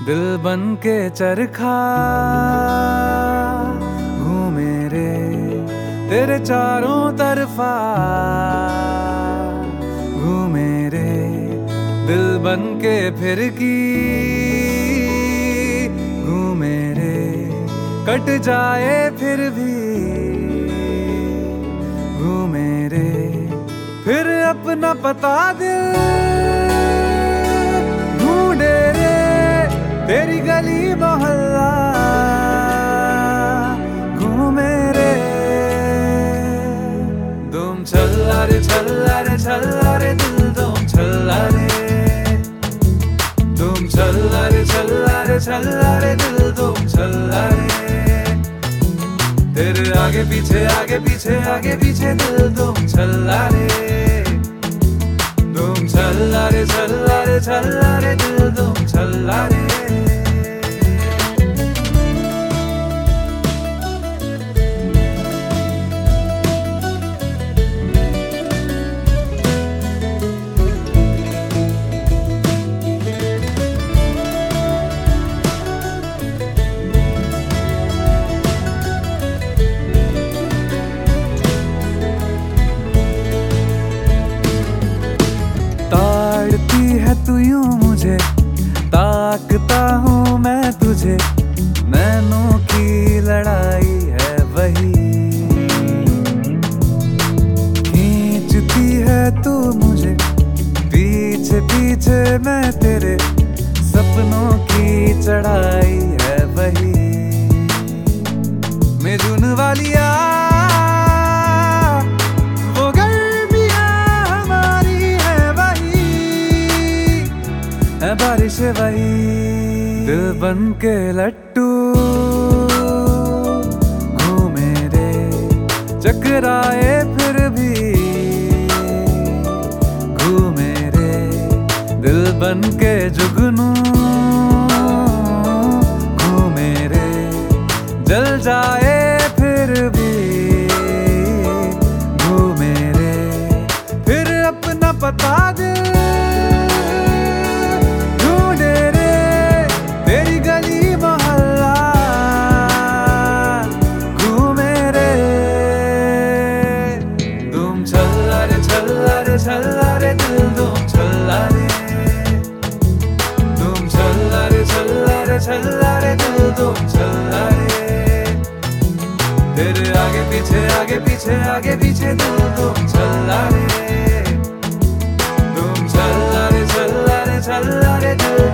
दिल बन के चरखा घूमे रे तेरे चारों तरफा घूमे रे दिल बन के फिरकी घूमे रे कट जाए फिर भी घूमे रे फिर अपना पता दिल ढूंढे रे तेरी गली मोहल्ला घूमे रे तुम छल्ला रे छल्ला रे छल्ला रे दिल तुम छल्ला रे तुम छल्ला रे छल्ला रे छल्ला रे दिल तुम छल्ला रे तेरे आगे पीछे आगे पीछे आगे पीछे दिल तुम छल्ला रे तुम छल्ला रे छल्ला रे छल्ला रे दिल तुम छल्ला रे ताड़ती है तू यूं मुझे ताकता हूँ मैं तुझे नैनों की लड़ाई है वही खींचती है तू मुझे पीछे पीछे मैं तेरे सपनों की चढ़ाई है वही मिजुन वालिया बारिश वही दिल बन के लट्टू घूमे रे चकराए फिर भी घूमे रे दिल बन के जुगनू घूमे रे जल जाए फिर भी घूमे रे फिर अपना पता दे छल्ला रे दिल तुम छल्ला रे तुम छल्ला रे छल्ला रे छल्ला रे दिल तुम छल्ला रे तेरे आगे पीछे आगे पीछे आगे पीछे दिल तुम छल्ला रे तुम छल्ला रे छल्ला रे छल्ला रे दिल